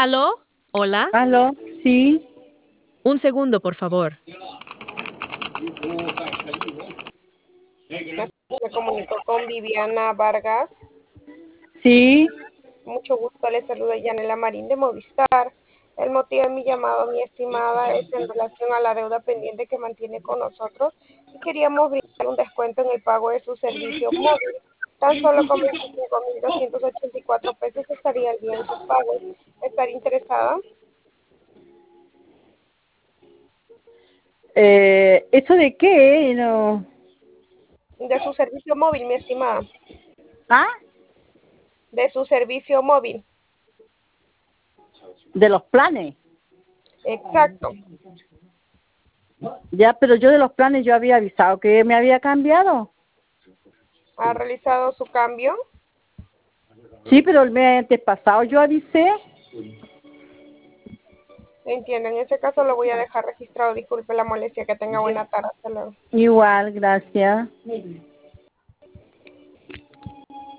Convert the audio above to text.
¿Aló? ¿Hola? ¿Aló? Sí, Un segundo, por favor. Me comunico con Viviana Vargas. sí. Mucho gusto, le saluda Yanela Marín de Movistar. El motivo de mi llamado, mi estimada, es en relación a la deuda pendiente que mantiene con nosotros y queríamos brindar un descuento en el pago de su servicio móvil. Tan solo con 25.284 pesos estaría al día en sus pagos. ¿Estaría interesada? ¿Eso de qué? No. De su servicio móvil, mi estimada. Ah, De su servicio móvil. de los planes. Exacto. Ya, pero yo de los planes yo había avisado que me había cambiado. ¿Ha realizado su cambio? Sí, pero el mes antes pasado yo avisé. Entiendo, en ese caso lo voy a dejar registrado. Disculpe la molestia, que tenga buena tarde. Hasta luego. Igual, gracias.